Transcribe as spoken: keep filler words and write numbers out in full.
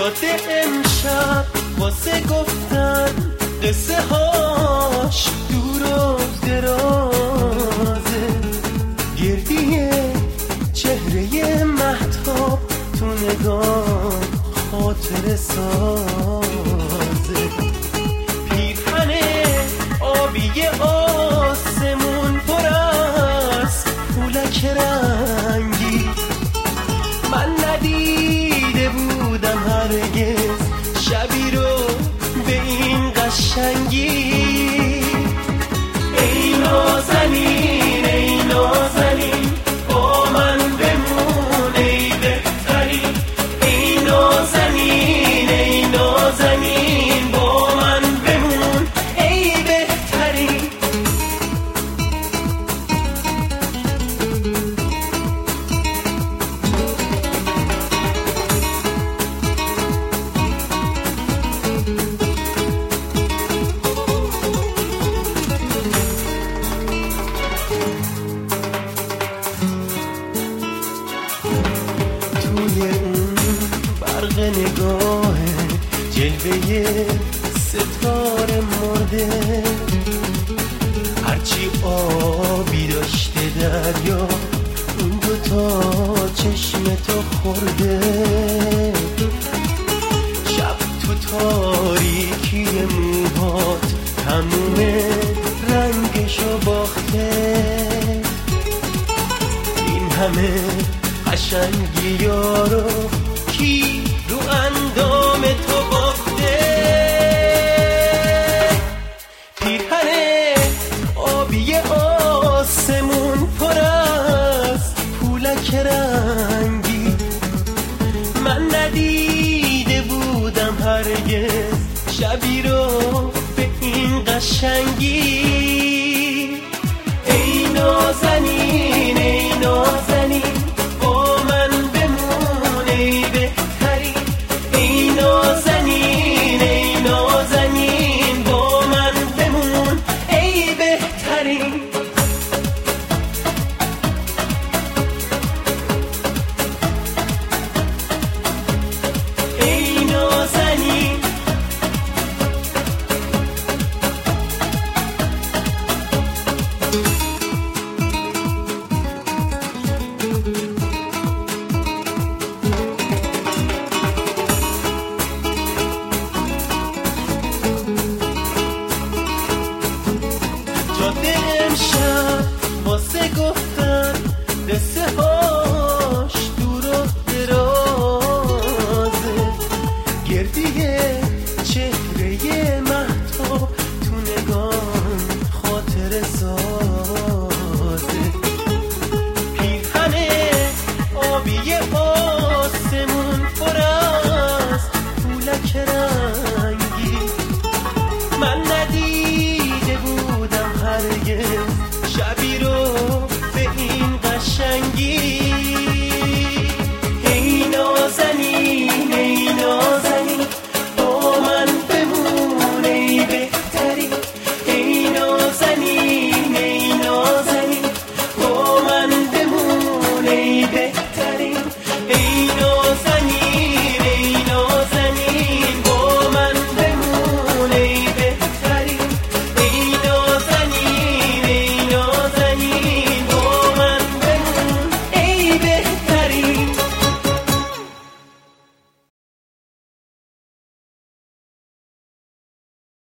یاد امشب واسه گفتن قصه هاش دور و درازه، گردی چهره مهتاب تو نگاه خاطر سازه. پیرهن آبی آسمون پر از پولک رنگی، من ندیده بودم هرگز شبی رو به این قشنگی. ای نازنین ای نازنین با من بمون ای بهترین، ای نازنین ای نازنین با من بمون ای بهترین. توی اون برق نگاه جلوه ستاره مرده، هرچی آبی داشته دریا اون دوتا چشم تو خورده. شب تو تاریکی موهات تموم رنگشو باخته، این همه قشنگی یارو کی رو اندام تو باخته. پیرهن آبی آسمون پر از پولک رنگی، من ندیده بودم هرگز شبی رو به این قشنگی.